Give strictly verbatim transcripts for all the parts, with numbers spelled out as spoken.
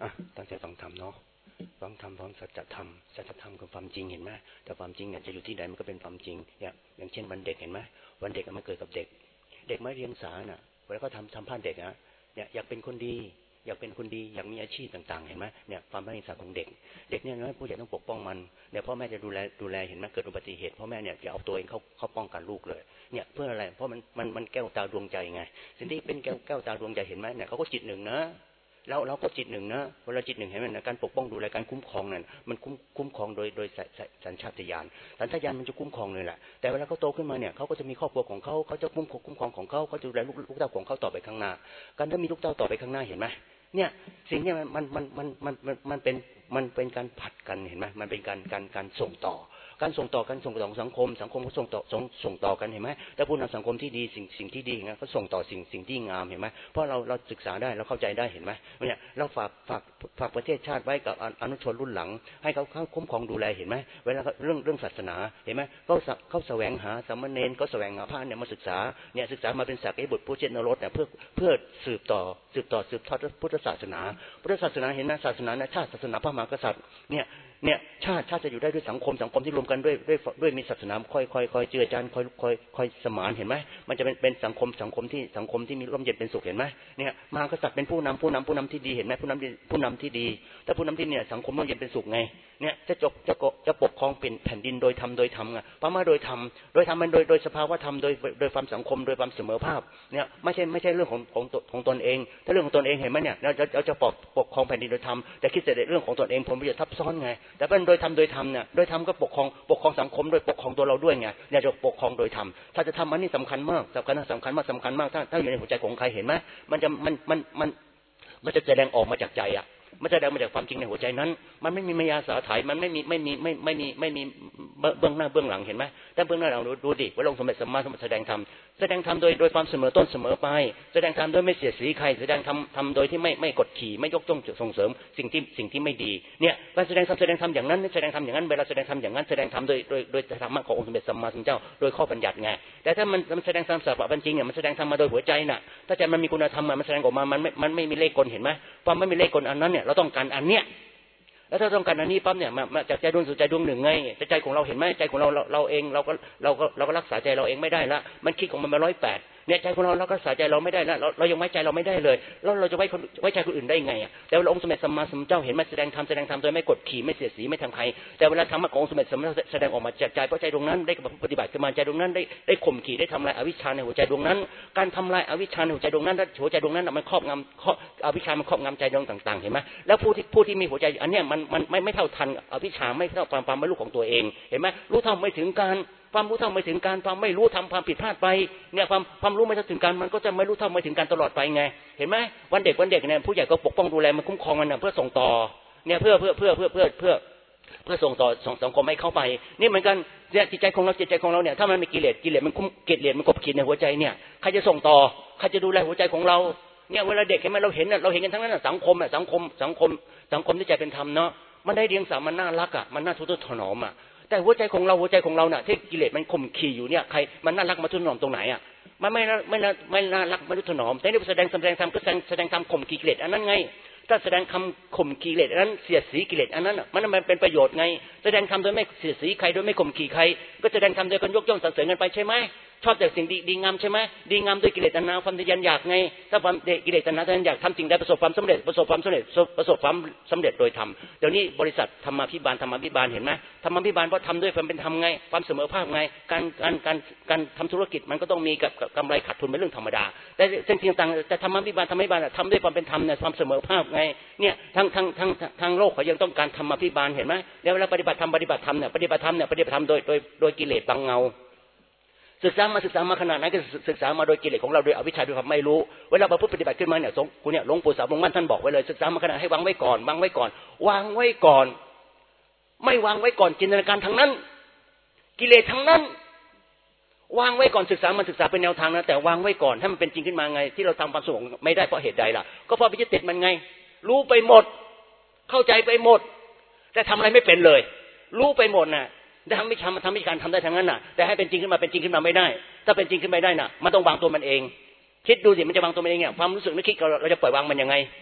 อ่ะตั้งใจฟังธรรมเนาะฟังธรรมฟังสัจธรรมสัจธรรมกับความจริงเห็นไหมแต่ความจริงเนี่ยจะอยู่ที่ใดมันก็เป็นความจริงอย่างอย่างเช่นวันเด็กเห็นไหมวันเด็กมันเกิดกับเด็กเด็กไม่เรียนสาน่ะเวลาเขาทำทำพลาดเด็กนะเนี่ยอยากเป็นคนดีอยากเป็นคนดีอยากมีอาชีพต่างๆเห็นไหมเนี่ยความไม่สาของเด็กเด็กเนี่ยนะผู้ใหญ่ต้องปกป้องมันเนี่ยพ่อแม่จะดูแลดูแลเห็นไหมเกิดอุบัติเหตุพ่อแม่เนี่ยจะเอาตัวเองเขาเขาป้องกันลูกเลยเนี่ยเพื่ออะไรเพราะมันมันมันแก้วตาดวงใจไงสิ่งที่เป็นแก้วแก้วตาดวงใจเห็นไหมเนี่ยเขาก็จิตหนึ่งนะเราเราก็จิตหนึ่งนะเวลาจิตหนึ่งเห็นไหมนะการปกป้องดูแลการคุ้มครองนั่นมันคุ้มคุ้มครองโดยโดยสัญชาตญาณสัญชาตญาณมันจะคุ้มครองเลยแหละแต่เวลาเขาโตขึ้นมาเนี่ยเขาก็จะมีครอบครัวของเขาเขาจะคุ้มคุ้มครองของเขาเขาจะดูแลลูกลูกเต้าของเขาต่อไปข้างหน้าการถ้ามีลูกเต้าต่อไปข้างหน้าเห็นไหมเนี่ยสิ่งนี้มันมันมันมันมันมันเป็นมันเป็นการผัดกันเห็นไหมมันเป็นการการการส่งต่อการส่งต่อกันส่งต่อสังคมสังคมก็ส่งต่อส่งส่งต่อกันเห็นไหมถ้าผู้นำสังคมที่ดีสิ่งสิ่งที่ดีงั้นก็ส่งต่อสิ่งสิ่งที่งามเห็นไหมเพราะเราเราศึกษาได้เราเข้าใจได้เห็นไหมเนี่ยเราฝากฝากฝากประเทศชาติไว้กับอนุชนรุ่นหลังให้เขาเขาคุ้มครองดูแลเห็นไหมเวลาเรื่องเรื่องศาสนาเห็นไหมเขาเขาแสวงหาสามเณรเขาแสวงหาพระเนี่ยมาศึกษาเนี่ยศึกษามาเป็นศักดิ์บุตรผู้เจนรสเนี่ยเพื่อเพื่อสืบต่อสืบต่อสืบทอดพุทธศาสนาพุทธศาสนาเห็นไหมศาสนาชาติศาสนาพระมหากษัตริย์เนี่ยเนี่ยชาติชาติจะอยู่ได้ด้วยสังคมสังคมที่รวมกันด้วยด้วยด้วยมีศาสนาค่อยค่อยค่อยเจือจานค่อยค่อยค่อยสมานเห็นไหมมันจะเป็นเป็นสังคมสังคมที่สังคมที่มีร่มเย็นเป็นสุขเห็นไหมเนี่ยมหากษัตริย์เป็นผู้นำผู้นำผู้นำที่ดีเห็นไหมผู้นำผู้นำที่ดีถ้าผู้นำที่เนี่ยสังคมร่มเย็นเป็นสุขไงเนี่ยจะจบจะจะปกครองเป็นแผ่นดินโดยธรรมโดยธรรมไงพม่าโดยธรรมโดยธรรมมันโดยโดยสภาวะธรรมโดยโดยความสังคมโดยความเสมอภาคเนี่ยไม่ใช่ไม่ใช่เรื่องของของของตนเองถ้าเรื่องของตนเองเห็นไหมเนี่ยเราจะเราจะปกปกครองแผ่นดินโดยธรรมแต่คิดแต่เรื่องของตนเองผมจะทับซ้อนไงแต่เป็นโดยธรรมโดยธรรมเนี่ยโดยธรรมก็ปกครองปกครองสังคมโดยปกครองตัวเราด้วยไงเนี่ยจะปกครองโดยธรรมถ้าจะทำมันนี่สำคัญมากสำคัญสำคัญมากสำคัญมากถ้าถ้าอยู่ในหัวใจของใครเห็นไหมมันจะมันมันมันมันจะแสดงออกมาจากใจอ่ะมันจะแสดงมาจากความจริงในหัวใจนั้นมันไม่มีมายาสาไถมันไม่มีไม่มีไม่ไม่มีไม่มีเบื้องหน้าเบื้องหลังเห็นไหมแต่เบื้องหน้าเราดูดิว่าองค์สมเด็จสัมมาสัมพุทธแสดงธรรมแสดงธรรมโดยโดยความเสมอต้นเสมอปลายแสดงธรรมโดยไม่เสียดสีใครแสดงธรรมทำโดยที่ไม่ไม่กดขี่ไม่ยกย่องส่งเสริมสิ่งที่สิ่งที่ไม่ดีเนี่ยการแสดงธรรมแสดงธรรมอย่างนั้นแสดงธรรมอย่างนั้นเวลาแสดงธรรมอย่างนั้นแสดงธรรมโดยโดยโดยธรรมะขององค์สมเด็จสัมมาสัมพุทธเจ้าโดยข้อบัญญัติไงแต่ถ้ามันมันแสดงธรรมสัพพะจริงเนี่ยมันแสดงธรรมมาโดยหัวใจน่ะถ้าใจมันมีคุณธรรมมันแสดงออกมามันไม่มันไม่มีเลขกลเห็นไหมความไม่มีเลขกลอันนั้นเนี่ยเราต้องการอันเนี้ยแล้วถ้าต้องการอันนี้ปั๊บเนี่ยมาจากใจดวงสู่ใจดวงหนึ่งไงแต่ใจของเราเห็นไหมใจของเราเราเราเองเราก็เราก็เราก็รักษาใจเราเองไม่ได้ละมันคิดของมันมาร้อยแปดเนี่ยใจของเราเราก็รักษาใจเราไม่ได้ละเราเรายังไว้ใจเราไม่ได้เลยแล้วเราจะไว้ไว้ใจคนอื่นได้ไงอ่ะแต่องค์สมเด็จสัมมาสัมพุทธเจ้าเห็นมาแสดงธรรมแสดงธรรมโดยไม่กดขี่ไม่เสียดสีไม่ทำใครแต่เวลาธรรมะขององค์สมเด็จสัมมาสัมพุทธเจ้าแสดงออกมาจากใจเพราะใจดวงนั้นได้ปฏิบัติขึ้นมาใจดวงนั้นได้ได้ข่มขี่ได้ทำลายอวิชชาในหัวใจดวงนั้นการทำลายอวิชชาในหัวใจดวงนั้นหัวใจดวงนั้นมันครอบงำอวิชชามันครอบงำใจดวงต่างๆเห็นไหมแล้วผู้ที่ผู้ที่มีหัวใจอันเนี้ยมันมันไม่ไม่เท่าทันอวิชชาไม่เท่าความความไม่รู้ของตัวเองเห็นไหมรู้เท่าไม่ถึงการความรู้เท่าไม่ถึงการความไม่รู้ทำความผิดพลาดไปเนี่ยความความรู้ไม่เท่าถึงการมันก็จะไม่รู้เท่าไม่ถึงการตลอดไปไงเห็นไหมวันเด็กวันเด็กเนี่ยผู้ใหญ่ก็ปกป้องดูแลมันคุ้มครองมันเพื่อส่งต่อเนี่ยเพื่อเพื่อเพื่อเพื่อเพื่อเพื่อเพื่อส่งต่อสังคมให้เข้าไปนี่เหมือนกันเนี่ยจิตใจของเราจิตใจของเราเนี่ยถ้ามันมีกิเลสกิเลสมันคุ้มกิเลสมันกบขีดในหัวใจเนี่ยใครจะส่งต่อใครจะดูแลหัวใจของเราเนี่ยเวลาเด็กเห็นไหมเราเห็นเราเห็นกันทั้งนั้นสังคมอ่ะสังคมสังคมสังคมที่ใจเป็นธรรมเนาะมันได้เรียงสามันน่ารักอ่ะมันน่าทุกข์ถนอมอ่ะแต่หัวใจของเราหัวใจของเราเนี่ยที่กิเลสมันข่มขี่อยู่เนี่ยใครมันน่ารักมาทุนถนอมตรงไหนอ่ะมันไม่ไม่ไม่น่ารักมาทุนถนอมแต่นี่แสดงแสดงธรรมก็แสดงแสดงธรรมข่มขี่กิเลสอันนั้นไงถ้าแสดงคำข่มกิเลสอันนั้นเสียดสีกิเลสอันนั้นมันมันเป็นประโยชน์ไงแสดงธรรมโดยไม่เสียดสีใครโดยไม่ข่มขี่ใครก็แสดงธรรมโดยการยกย่องสรรเสริญกันไปใช่ไหมชอบแต่สิ่งดีดีงามใช่ไหมดีงามด้วยกิเลสตัณหาความทะยานอยากไงถ้าความกิเลสตัณหาทะยานอยากทำสิ่งใดประสบความสำเร็จประสบความสำเร็จประสบความสำเร็จโดยธรรมเดี๋ยวนี้บริษัทธรรมาภิบาลธรรมาภิบาลเห็นไหมธรรมาภิบาลเพราะทำด้วยความเป็นธรรมไงความเสมอภาคไงการการการการทำธุรกิจมันก็ต้องมีกับกำไรขาดทุนเป็นเรื่องธรรมดาแต่สิ่งต่างๆแต่ธรรมาภิบาลธรรมาภิบาลทำด้วยความเป็นธรรมเนี่ยความเสมอภาคไงเนี่ยทั้งทั้งทั้งทั้งโลกเขายังต้องการธรรมาภิบาลเห็นไหมแล้วเวลาปฏิบัติธรรมปฏิบัติธรรมเนี่ยปฏิบัติธรรมเนี่ยปฏิบัติธรรมโดยโดยโดยกิเลสบังเงาศึกษามาศึกษามาขนาดนั้นก็ศึกษามาโดยกิเลสของเราโดยอวิชชาด้วยความไม่รู้เวลาประพฤติปฏิบัติขึ้นมาเนี่ยสงฆ์คุณเนี่ยหลวงปู่สาวหลวงมั่นท่านบอกไว้เลยศึกษามาขนาดให้วางไว้ก่อนวางไว้ก่อนวางไว้ก่อนไม่วางไว้ก่อนจินตนาการทั้งนั้นกิเลสทั้งนั้นวางไว้ก่อนศึกษามันศึกษาเป็นแนวทางนะแต่วางไว้ก่อนให้มันเป็นจริงขึ้นมาไงที่เราทำความสงบไม่ได้เพราะเหตุใดล่ะก็เพราะไปยึดติดมันไงรู้ไปหมดเข้าใจไปหมดแต่ทำอะไรไม่เป็นเลยรู้ไปหมดน่ะได้ทำวิชามันทำวิชาการทำได้ทั้งนั้นน่ะแต่ให้เป็นจริงขึ้นมาเป็นจริงขึ้นมาไม่ได้ถ้าเป็นจริงขึ้นไม่ได้น่ะมันต้องวางตัวมันเองคิดดูสิมันจะวางตัวมันเองเนี่ยความรู้สึกนึกคิดเราเราจะปล่อยวางมันยังไง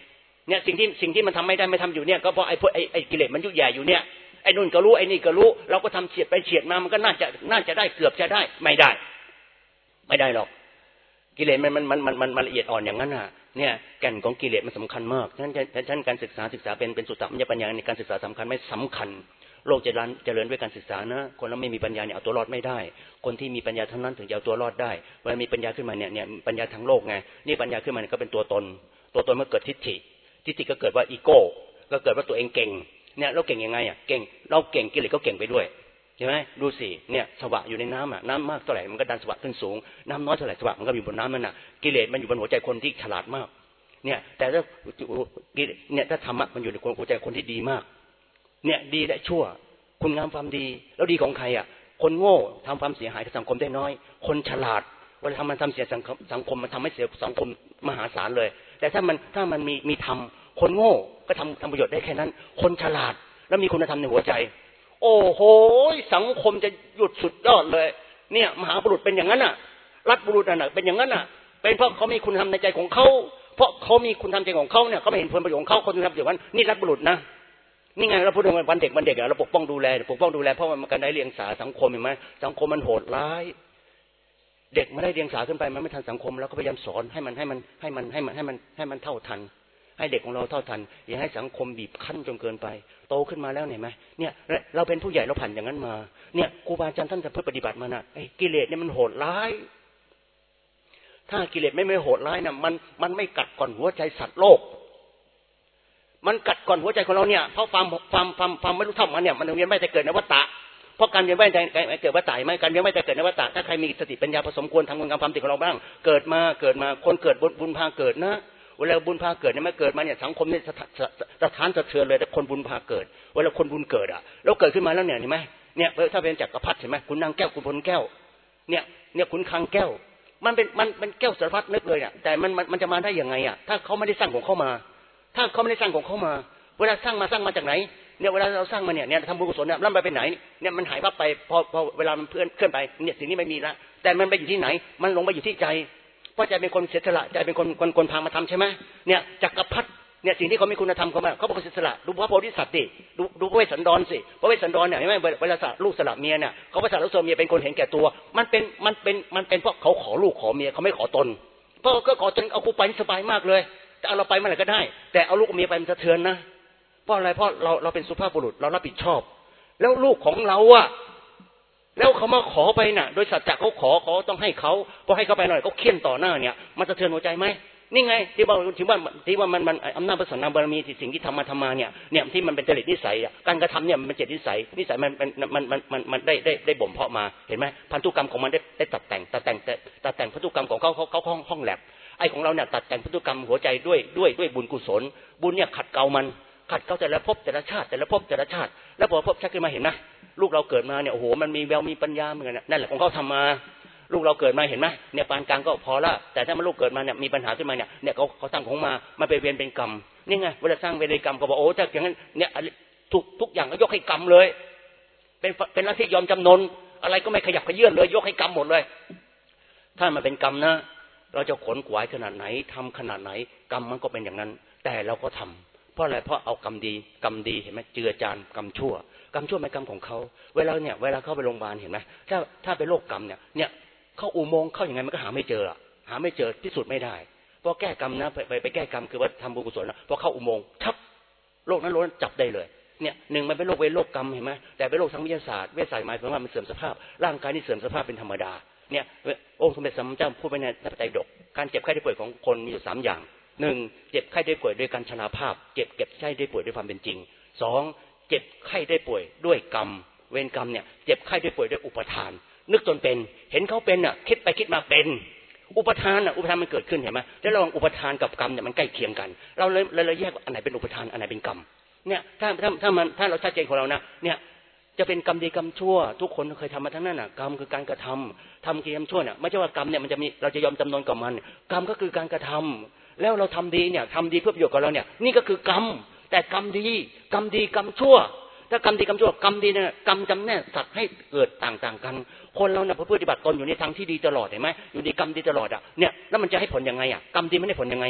เนี่ยสิ่งที่สิ่งที่มันทำไม่ได้ไม่ทำอยู่เนี่ยก็เพราะไอ้พวกไอ้ไอ้กิเลสมันยุ่ยแย่อยู่เนี่ยไอ้นู่นก็รู้ไอ้นี่ก็รู้เราก็ทำเฉียดไปเฉียดมามันก็น่าจะน่าจะได้เกือบจะได้ไม่ได้ไม่ได้หรอกกิเลสมันมันมันมันมันละเอียดอ่อนอย่างนั้นน่ะเนี่ยแก่นของกิเลสมันสำคัญมากฉะนั้นฉะนั้นการศึกษาศึกษาเป็นเป็นสุตตมยปัญญาในการศึกษาสำคัญไม่สำคัญโลกเจริญเจริญด้วยการศึกษานะคนเราไม่มีปัญญาเนี่ยเอาตัวรอดไม่ได้คนที่มีปัญญาเท่านั้นถึงจะเอาตัวรอดได้เวลามีปัญญาขึ้นมาเนี่ยเนี่ยปัญญาทางโลกไงนี่ปัญญาขึ้นมาก็เป็นตัวตนตัวตนมันเกิดทิฏฐิทิฏฐิก็เกิดว่าอีโก้ก็เกิดว่าตัวเองเก่งเนี่ยเราเก่งยังไงอ่ะเก่งเราเก่งกิเลสก็เก่งไปด้วยใช่ไหมดูสิเนี่ยสวะอยู่ในน้ำอ่ะน้ำมากเท่าไหร่มันก็ดันสวะขึ้นสูงน้ำน้อยเท่าไหร่สวะมันก็อยู่บนน้ำมันอ่ะกิเลสมันอยู่บนหัวใจคนที่ฉลาดมากเนี่ยแต่ถ้าเนี่ยถ้าธรรมะมันอยู่ในหัวใจคนที่ดีมากเนี่ยดีและชั่วคุณงามความดีแล้วดีของใครอ่ะคนโง่ทำความเสียหายกับสังคมได้น้อยคนฉลาดเวลาทำมันทำเสียสังคมสังคมมันทำให้เสียสังคมมหาศาลเลยแต่ถ้ามันถ้ามันมีมีธรรมคนโง่ก็ทำทำประโยชน์ได้แค่นั้นคนฉลาดแล้วมีคุณธรรมในหัวใจโอ้โหสังคมจะหยุดสุดยอดเลยเนี่ยมหาบุรุษเป็นอย่างนั้นน่ะรัฐบุรุษน่ะเป็นอย่างนั้นน่ะเป็นเพราะเขามีคุณธรรมในใจของเขาเพราะเขามีคุณธรรมใจของเขาเนี่ยเขาไม่เห็นผลประโยชน์ของเขาคนที่ทำอย่างนั้นนี่รัฐบุรุษนะนี่ไงเราพูดถึงวันเด็กวันเด็กเราปกป้องดูแลปกป้องดูแลเพราะมันการได้เลี้ยงสาสังคมเห็นไหมสังคมมันโหดร้ายเด็กไม่ได้เลี้ยงสาขึ้นไปมันไม่ทันสังคมแล้วก็พยายามสอนให้มันให้มันให้มันให้มันให้มันให้มันเท่าทันให้เด็กของเราเท่าทันอย่าให้สังคมบีบคั้นจนเกินไปโตขึ้นมาแล้วเห็นไหมเนี่ยเราเป็นผู้ใหญ่เราผ่านอย่างนั้นมาเนี่ยครูบาอาจารย์ท่านจะเพื่อปฏิบัติมานะไอ้กิเลสเนี่ยมันโหดร้ายถ้ากิเลสไม่ไม่โหดร้ายนะมันมันไม่กัดก่อนหัวใจสัตว์โลกมันกัดก่อนหัวใจของเราเนี่ยเพราะความความความความไม่รู้เท่ามันเนี่ยมันเวียนว่ายแต่เกิดในวัฏฏะเพราะการเวียนว่ายแต่เกิดวัฏฏะไหมการเวียนว่ายแต่เกิดในวัฏฏะถ้าใครมีสติปัญญาผสมควรทำคุณงามความดีของเราบ้างเกิดมาเกิดมาคนเกิดบุญพาเกิดนะเวลาบุญพาเกิดเนี่ยไม่เกิดมาเนี่ยสังคมเนี่ยสถานสะเทือนเลยแต่คนบุญพาเกิดเวลาคนบุญเกิดอ่ะแล้วเกิดขึ้นมาแล้วเนี่ยเห็นไหมเนี่ยถ้าเป็นจักรพรรดิเห็นไหมคุณนางแก้วคุณพลแก้วเนี่ยเนี่ยคุณคังแก้วมันเป็นมันเป็นแก้วสารพัดนึกเลยเนี่ยแต่มันมันจะมาได้ยังไงอ่ะถ้าเขาไม่ได้สร้างของเขามาถ้าเขาไม่ได้สร้างของเขามาเวลาสร้างมาสร้างมาจากไหนเนี่ยเวลาเราสร้างมาเนี่ยเนี่ยทำบุญกุศลเนี่ยแล้วมันไปไหนเนี่ยมันหายวับไปพอพอเวลามันเพื่อนเคลื่อนไปเนี่ยสิ่งนี้ไม่มีละแต่มันไปอยู่ที่ไหนมันลงไปอยู่ที่ใจเพราะใจเป็นคนเสียสละใจเป็นคนคนคนพามาทำใช่ไหมเนี่ยจักรพรรดิเนี่ยสิ่งที่เขามีคุณธรรมเขามาเขาเป็นคนเสียสละดูพระโพธิสัตว์ดิดูดูพระเวสสันดรสิพระเวสสันดรเนี่ยเห็นไหมเวลาสละลูกสละเมียเนี่ยเขาไปสละลูกสละเมียเป็นคนเห็นแก่ตัวมันเป็นมันเป็นมันเป็นเพราะเขาขอลูกขอเมียเขาไม่ขอตนเพราะก็ขอตนเอากูไปสบายมากเลยแต่เอาเราไปเมื่อไหร่ก็ได้แต่เอาลูกเมียไปมันสะเทือนนะเพราะอะไรเพราะเราเราเป็นสุภาพบุรุษเรารับผิดชอบแล้วลูกของเราอะแล้วเขามาขอไปน่ะโดยสัจจะเขาขอเขาต้องให้เขาพอให้เขาไปหน่อยเขาเคี่ยนต่อหน้าเนี่ยมันสะเทือนหัวใจไหมนี่ไงที่บอกที่ว่าที่ว่ามันมันอำนาจพระสันนาบารมีสิ่งที่ทำมาทำมาเนี่ยเนี่ยที่มันเป็นจริตนิสัยการกระทำเนี่ยมันเป็นจริตนิสัยนิสัยมันมันมันมันมันมันได้ได้ได้บ่มเพาะมาเห็นไหมพันธุกรรมของมันได้ได้ตัดแต่งตัดแต่งตัดแต่งพันธุกรรมของเขาเขาเขาห้องห้องแลบไอ้ของเราเนี่ยตัดแต่งพันธุกรรมหัวใจด้วยด้วยด้วยบุญกุศลบุญเนี่ยขัดเกลามันขัดเกลาแต่ละภพแต่ละชาติแต่ละภพแต่ละชาติแล้วพอภพชักขึ้นมาเห็นไหมลูกเราเกิดมาเนี่ยโอ้โหมันมีแววมีปัญญาเหมือนกันนั่นแหละของเขาทำมาลูกเราเกิดมาเห็นไหมเนี่ยปานกลางก็พอละแต่ถ้ามันลูกเกิดมาเนี่ยมีปัญหาขึ้นมาเนี่ยเนี่ยเขาเขาสร้างของมามาเป็นเวรเป็นกรรมนี่ไงเวลาสร้างเวรกรรมก็บอกโอ้ถ้าอย่างนั้นเนี่ยทุกทุกอย่างก็ยกให้กรรมเลยเป็นเป็นลัทธิยอมจำนนอะไรก็ไม่ขยับขยื่นเลยยกให้กรรมหมดเลยถ้ามันเป็นกรรมนะเราจะขนขวายขนาดไหนทำขนาดไหนกรรมมันก็เป็นอย่างนั้นแต่เราก็ทำเพราะอะไรเพราะเอากรรมดีกรรมดีเห็นไหมเจือจานกรรมชั่วกรรมชั่วเป็นกรรมของเขาเวลาเนี่ยเวลาเข้าไปโรงพยาบาลเห็นไหมถ้าถ้าเป็นโรคกรรมเนี่ยเนี่ยเข้าอุโมงค์เข้าอย่างไงมันก็หาไม่เจอหาไม่เจอพิสูจน์ไม่ได้พอแก้กรรมนะไปไปไปแก้กรรมคือว่าทำบุญกุศลนะพอเข้าอุโมงค์ทับโรคนั้นโรคนั้นจับได้เลยเนี่ยหนึ่งมันเป็นโรคเวรโรคกรรมเห็นไหมแต่เป็นโรคทางวิทยาศาสตร์เวชศาสตร์หมายถึงว่ามันเสื่อมสภาพร่างกายนี่เสื่อมสภาพเป็นธรรมดาเนี่ยองค์สมเด็จสัมมาสัมพุทธเจ้าพูดไปในพระไตรปิฎกการเจ็บไข้ได้ป่วยของคนมีอยู่สามอย่างหนึ่งเจ็บไข้ได้ป่วยด้วยการชราภาพเจ็บเก็บไข้ได้ป่วยด้วยความเป็นจริงสองเจ็บไข้ได้ป่วยด้วยกรรมเวรกรรมเนี่ยเจ็บไข้ได้ป่วยด้วยอุปทานนึกจนเป็นเห็นเขาเป็นอ่ะคิดไปคิดมาเป็นอุปทานอ่ะอุปทานมันเกิดขึ้นเห็นไหมแล้วระหว่างอุปทานกับกรรมเนี่ยมันใกล้เคียงกันเราเลยเลยแยกอันไหนเป็นอุปทานอันไหนเป็นกรรมเนี่ยถ้าถ้าถ้ามันถ้าเราชัดเจนของเรานะเนี่ยจะเป็นกรรมดีกรรมชั่วทุกคนเคยทำมาทั้งนั้นน่ะกรรมคือการกระทำทำกรรมชั่วเนี่ยไม่ใช่ว่ากรรมเนี่ยมันจะมีเราจะยอมจำนนกับมันกรรมก็คือการกระทำแล้วเราทำดีเนี่ยทำดีเพื่อประโยชน์กับเราเนี่ยนี่ก็คือกรรมแต่กรรมดีกรรมดีกรรมชั่วถ้ากรรมดีกรรมชั่วกรรมดีเนี่ยกรรมจำแนกสัตว์ให้เกิดต่างๆกันคนเราเนี่ยพอปฏิบัติตนอยู่ในทางที่ดีตลอดเห็นไหมอยู่ในกรรมดีตลอดอ่ะเนี่ยแล้วมันจะให้ผลยังไงอ่ะกรรมดีมันได้ผลยังไงอ่ะ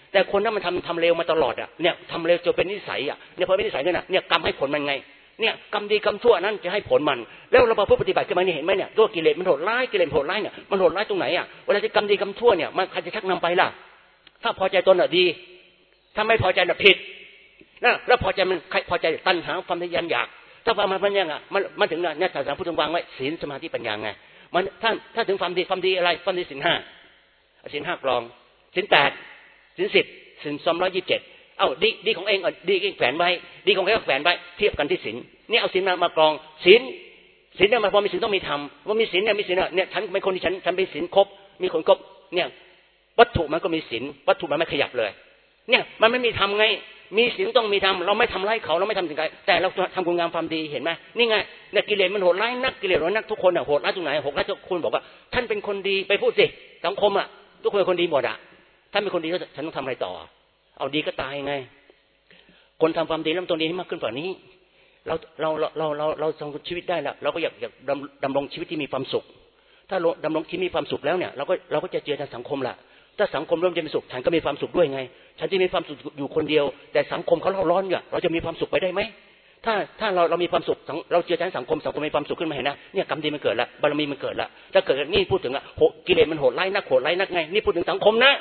แต่คนนั้นมันทำทำเร็วมาตลอดอ่ะเนี่ยทำเร็วจนเป็นนิสัยอ่ะเนี่ยพอเป็นนิสัยนั่นน่ะเนี่ยกรรมให้ผลมันไงเนี่ยกรรมดีกรรมชั่วนั้นจะให้ผลมันแล้วเราพอปฏิบัติขึ้นมานี่เห็นไหมเนี่ยตัวกิเลสมันโหดร้ายกิเลสโหดร้ายเนี่ยมันโหดร้ายตรงไหนอ่ะเวลาที่กรรมดีกรรมชั่วเนี่ยมันใครจะชักนำไปล่ะถ้าพอใจตนน่ะดีถ้าไม่พอใจน่ะผิดนะแล้วพอใจมันใครพอใจตัณหาความทะยานอยากถ้าความมันยังอ่ะมันมันถึงเนี่ยศาสนาพุทธวางไว้ศีลสมาธิปัญญาไงมันถ้าถ้าถึงความดีความดีอะไรความดีศีลห้าศีลห้ากรองศีลแปดศีลสิบศีลสองร้อยยี่สิบเจ็ดเอ้าดีดีของเองอ่ะดีเองแฝงไว้ดีของเองแฝงไว้เทียบกันที่ศีลเนี่ยเอาศีลมามากรองศีลศีลเนี่ยมันพอมีศีลต้องมีธรรมว่ามีศีลเนี่ยมีศีลเนี่ยฉันเป็นคนที่ฉันฉันเป็นศีลครบมีคนครบเนี่ยวัตถุมันก็มีศีลวัตถุมันไม่ขยับเลยเนี่ยมันไม่มีธรรมไงมีศีลต้องมีธรรมเราไม่ทำร้ายเขาเราไม่ทำสิ่งใดแต่เราทำคุณงามความดีเห็นไหมนี่ไงเนี่ยกิเลสมันโหดร้ายนักกิเลสโหดนักทุกคนอ่ะโหดร้ายตรงไหนโหดร้ายทุกคนบอกว่าท่านเป็นคนดีไปพูดสิสังคมอ่ะทุกคนเป็นคนดีหมดอ่ะท่านเป็นคนดีแล้วฉันต้องทำอะไรต่อเอาดีก็ตายไงคนทำความดีแล้วตัวดีให้มากขึ้นกว่านี้เราเราเราเราเราทำชีวิตได้แล้วเราก็อยากอยากดำรงชีวิตที่มีความสุขถ้าดำรงชีวิตมีความสุขแล้วเนี่ยเราก็เราก็จะเจอในสังคมละถ้าสังคมเริ่มจะมีสุขฉันก็มีความสุขด้วยไงฉันจะมีความสุขอยู่คนเดียวแต่สังคมเขาเล่าร้อนเนี่ยเราจะมีความสุขไปได้ไหมถ้าถ้าเราเรามีความสุขเราเจอในสังคมสังคมมีความสุขขึ้นมาเห็นนะเนี่ยกรรมดีมันเกิดละบารมีมันเกิดละถ้าเกิดนี่พูดถึงอะโหกิเลสมันโหดร้ายนักโหดร้ายนักไงนี่พูดถึงสังคมนะ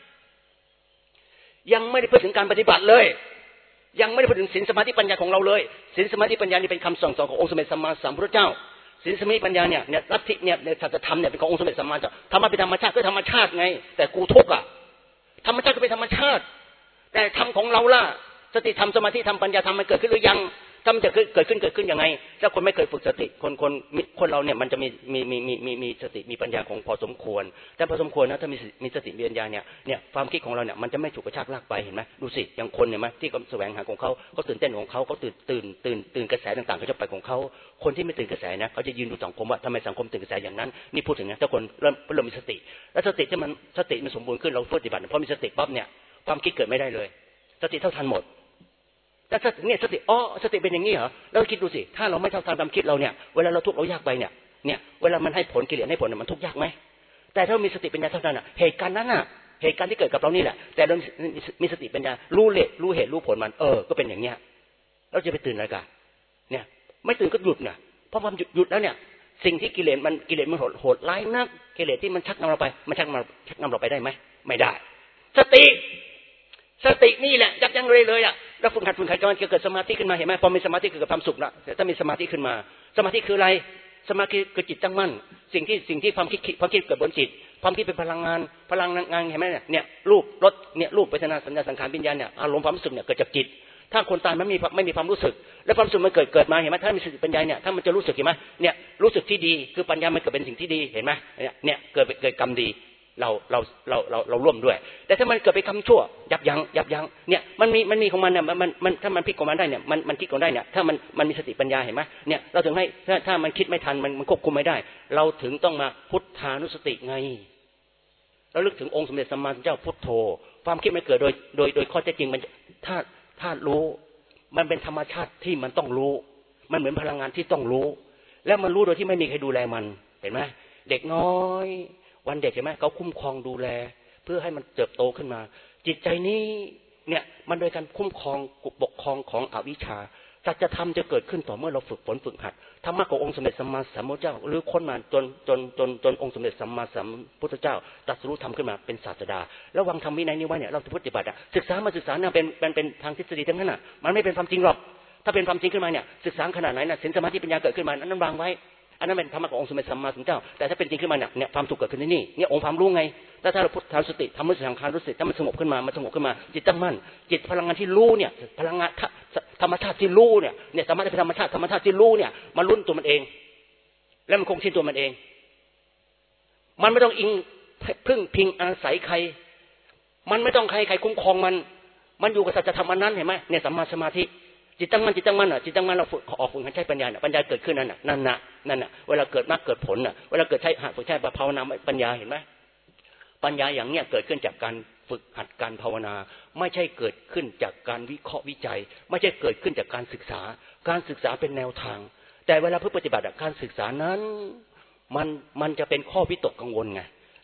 ยังไม่ได้พูดถึงการปฏิบัติเลยยังไม่ได้พูดถึงศีลสมาธิปัญญาของเราเลยศีลสมาธิปัญญานี่เป็นคำสั่งสอนขององค์สมเด็จสัมมาสัมพุทธเจ้าศีลสมาธิปัญญาเนี่ยเนี่ยลัทธิเนี่ยในสัจธรรมเนี่ยเป็นขององค์สมเด็จสัมมาสัมพุทธเจ้าธรรมะเป็นธรรมชาติก็ธรรมชาติไงแต่กูทุกข์อ่ะธรรมชาติก็เป็นธรรมชาติแต่ธรรมของเราล่ะสติธรรมสมาธิธรรมปัญญาธรรมมันเกิดขึ้นหรือยังถ้ามันจะเกิดขึ้นเกิดขึ้นยังไงถ้าคนไม่เคยฝึกสติคนคนคนเราเนี่ยมันจะมีมีมีมีมีมีสติมีปัญญาของพอสมควรแต่พอสมควรนะถ้ามีมีสติมีปัญญาเนี่ยเนี่ยความคิดของเราเนี่ยมันจะไม่ถูกกระชากลากไปเห็นไหมดูสิอย่างคนเนี่ยมั้ยที่เขาแสวงหาของเขาเขาตื่นเต้นของเขาเขาตื่นตื่นตื่นตื่นกระแสต่างๆเขาจะไปของเขาคนที่ไม่ตื่นกระแสนะเขาจะยืนดูสังคมว่าทำไมสังคมตื่นกระแสอย่างนั้นนี่พูดถึงนะถ้าคนเริ่มเริ่มมีสติแล้วสติที่มันสติมันสมบูรณ์ขึ้นเราปฏิบัติพอมีสติปั๊บเนี่ยความคิดเกิดไม่ได้เลยสติเท่าทันหมดแต่สติเนี่ยสติอ๋อสติเป็นอย่างนี้เหรอแล้วคิดดูสิถ้าเราไม่เท่าทันความคิดเราเนี่ยเวลาเราทุกข์เรายากไปเนี่ยเนี่ยเวลามันให้ผลกิเลสให้ผลเนี่ยมันทุกข์ยากไหมแต่ถ้ามีสติปัญญาเท่านั้นอ่ะเหตุการณ์นั้นอ่ะเหตุการณ์ที่เกิดกับเรานี่แหละแต่เรามีสติปัญญารู้เหตุรู้เหตุรู้ผลมันเออก็เป็นอย่างเงี้ยเราจะไปตื่นอะไรกันเนี่ยไม่ตื่นก็หยุดเนี่ยเพราะความหยุดหยุดแล้วเนี่ยสิ่งที่กิเลสมันกิเลสมันโหดโหดร้ายนักกิเลสที่มันชักนำเราไปมันชักนำชักนำเราไปได้ไหมไม่ได้สติสตินี่แหละยับยั้งเลยเลยอ่ะแล้วฝึกหัดฝึกหัดจนเกิดสมาธิขึ้นมาเห็นไหมพอมีสมาธิเกิดความสุขละถ้ามีสมาธิขึ้นมาสมาธิคืออะไรสมาธิคือจิตตั้งมั่นสิ่งที่สิ่งที่ความคิดความคิดเกิดบนจิตความคิดเป็นพลังงานพลังงานเห็นไหมเนี่ยเนี่ยรูปรสเนี่ยรูปเวทนาสัญญาสังขารวิญญาณเนี่ยอารมณ์ความรู้สึกเนี่ยเกิดจากจิตถ้าคนตายไม่มีไม่มีความรู้สึกแล้วความรู้สึกมันเกิดเกิดมาเห็นไหมถ้ามีสติปัญญาเนี่ยถ้ามันจะรู้สึกเห็นไหมเนี่ยรู้สึกที่ดีคือปัญญามันเกิดเป็นสิ่งที่ดีเห็นไหมเนี่ยเนี่ยเกิดเกิดกรรมดีเราเราเราเราเราร่วมด้วยแต่ถ้ามันเกิดไปคำชั่วยับยั้งยับยั้งเนี่ยมันมีมันมีของมันเนี่ยมันมันถ้ามันพลิกของมันได้เนี่ยมันมันคิดของได้เนี่ยถ้ามันมันมีสติปัญญาเห็นไหมเนี่ยเราถึงให้ถ้าถ้ามันคิดไม่ทันมันมันควบคุมไม่ได้เราถึงต้องมาพุทธานุสติไงเราลึกถึงองค์สมเด็จสัมมาสัมพุทธเจ้าพุทโธความคิดไม่เกิดโดยโดยโดยข้อเท็จจริงมันถ้าถ้ารู้มันเป็นธรรมชาติที่มันต้องรู้มันเหมือนพลังงานที่ต้องรู้แล้วมันรู้โดยที่ไม่มีใครดูแลมันเห็นไหมเด็กน้อยวันเด็กเห็นไหมเขาคุ้มครองดูแลเพื่อให้มันเติบโตขึ้นมาจิตใจนี้เนี่ยมันโดยการคุ้มครองปกครองของอวิชชาสัจธรรมจะเกิดขึ้นต่อเมื่อเราฝึกฝนฝึกหัดธรรมะขององค์สมเด็จสัมมาสัมพุทธเจ้าหรือค้นมาจนจนจนจนองค์สมเด็จสัมมาสัมพุทธเจ้าตรัสรู้ธรรมขึ้นมาเป็นศาสดาแล้ววางธรรมวินัยนี้ไว้เนี่ยเราจะปฏิบัติศึกษามาศึกษาเนี่ยเป็นเป็นเป็นทางทฤษฎีทั้งนั้นน่ะมันไม่เป็นความจริงหรอกถ้าเป็นความจริงขึ้นมาเนี่ยศึกษาขนาดไหนน่ะศีลสมาธิปัญญาเกิดขึ้นมานั้นวางไว้อันนั้นเป็นธรรมะขององค์สมเด็จสัมมาสัมพุทธเจ้าแต่ถ้าเป็นจริงขึ้นมาเนี่ยเนี่ยความสุขเกิดขึ้นที่นี่เนี่ยองค์ความรู้ไงถ้าถ้าเราพุทธานุสติทำรู้สึกสังขารรู้สึกถ้ามันสงบขึ้นมามันสงบขึ้นมาจิตตั้งมั่นจิตพลังงานที่รู้เนี่ยพลังงานธรรมชาติที่รู้เนี่ยเนี่ยสามารถเป็นธรรมชาติธรรมชาติที่รู้เนี่ยมันลุ้นตัวมันเองแล้วมันคงชินตัวมันเองมันไม่ต้องอิงพึ่งพิงอาศัยใครมันไม่ต้องใครใครคุ้มครองมันมันอยู่กับสัจธรรมอันนั้นเห็นไหมเนี่ยสัมมาสมาธิจิตตั้งมั่นจิตตั้งมั่นอ่ะจิตตั้งมั่นเราฝึกออกฝึกใช้ปัญญาเนี่ยปัญญาเกิดขึ้นนั่นน่ะนั่นน่ะนั่นน่ะเวลาเกิดมากเกิดผลน่ะเวลาเกิดใช้หัดฝึกใช้ภาวนาปัญญาเห็นไหมปัญญาอย่างเนี้ยเกิดขึ้นจากการฝึกหัดการภาวนาไม่ใช่เกิดขึ้นจากการวิเคราะห์วิจัยไม่ใช่เกิดขึ้นจากการศึกษาการศึกษาเป็นแนวทางแต่เวลาเพื่อปฏิบัติการศึกษานั้นมันมันจะเป็นข้อวิตกกังวลไง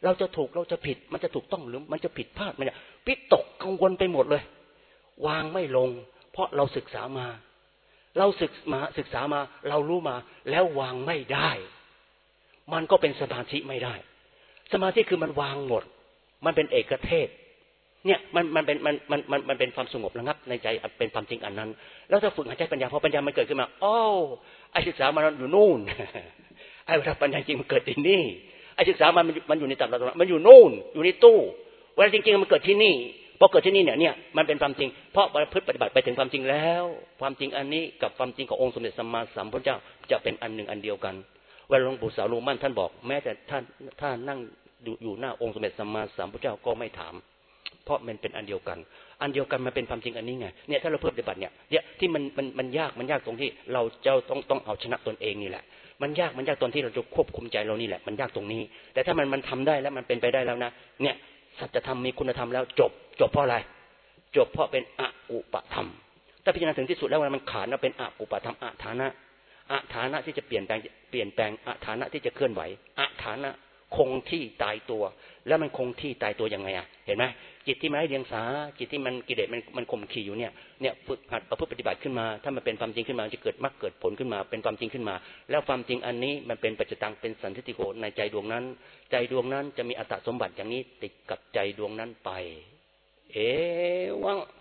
เราจะถูกเราจะผิดมันจะถูกต้องหรือมันจะผิดพลาดมันจะวิตกกังวลไปหมดเลยวางไม่ลงเพราะเราศึกษามาเราศึกมาศึกษามาเรารู้มาแล้ววางไม่ได้มันก็เป็นสมาธิไม่ได้สมาธิคือมันวางหมดมันเป็นเอกเทศเนี่ยมันมันเป็นมันมันมันมันเป็นความสงบระงับในใจเป็นความจริงอันนั้นแล้วถ้าฝึกหายใจปัญญาพอปัญญามันเกิดขึ้นมาโอ้ไอ้ศึกษามันอยู่นู่นไอ้เวลาปัญญาจริงมันเกิดที่นี่ไอ้ศึกษามันมันอยู่ในตับเราตรงนั้นมันอยู่นู่นอยู่ในตู้เวลาจริงๆมันเกิดที่นี่พอเกิดที่นี่เนี่ยเนี่ยมันเป็นความจริงเพราะประพฤติปฏิบัติไปถึงความจริงแล้วความจริงอันนี้กับความจริงขององค์สมเด็จสัมมาสัมพุทธเจ้าจะเป็นอันหนึ่งอันเดียวกันเวลาหลวงปู่สาวลุงมั่นท่านบอกแม้แต่ท่านถ้านั่งอยู่หน้าองค์สมเด็จสัมมาสัมพุทธเจ้าก็ไม่ถามเพราะมันเป็นอันเดียวกันอันเดียวกันมันเป็นความจริงอันนี้ไงเนี่ยถ้าเราเพิ่มปฏิบัติเนี่ยเนี่ยที่มันมันมันยากมันยากตรงที่เราเจ้าต้องต้องเอาชนะตนเองนี่แหละมันยากมันยากตอนที่เราจะควบคุมใจเรานี่แหละมันยากตรงนี้แต่ถ้ามันมันทำได้แล้วมันเป็นไปได้แล้วนะเนี่ยสัจธรรมมีคุณธรรมแล้วจบจบเพราะอะไรจบเพราะเป็นอกุปธรรมถ้าพิจารณาถึงที่สุดแล้วมันขาดแล้วเป็นอกุปธรรมอฐานะอฐานะที่จะเปลี่ยนแปลงเปลี่ยนแปลงอฐานะที่จะเคลื่อนไหวอฐานะคงที่ตายตัวแล้วมันคงที่ตายตัวยังไงอ่ะเห็นไหมจิตที่มันไร้เดียงสาจิตที่มันกิเลสมันมันข่มขี่อยู่เนี่ยเนี่ยฝึกหัดประพฤติปฏิบัติขึ้นมาถ้ามันเป็นความจริงขึ้นมาจะเกิดมรรคเกิดผลขึ้นมาเป็นความจริงขึ้นมาแล้วความจริงอันนี้มันเป็นปัจจตังเป็นสันทิฏฐิโกในใจดวงนั้นใจดวงนั้นจะมีอัตตสมบัติอย่างนี้ติดกับใจดวงนั้นไปเอวัง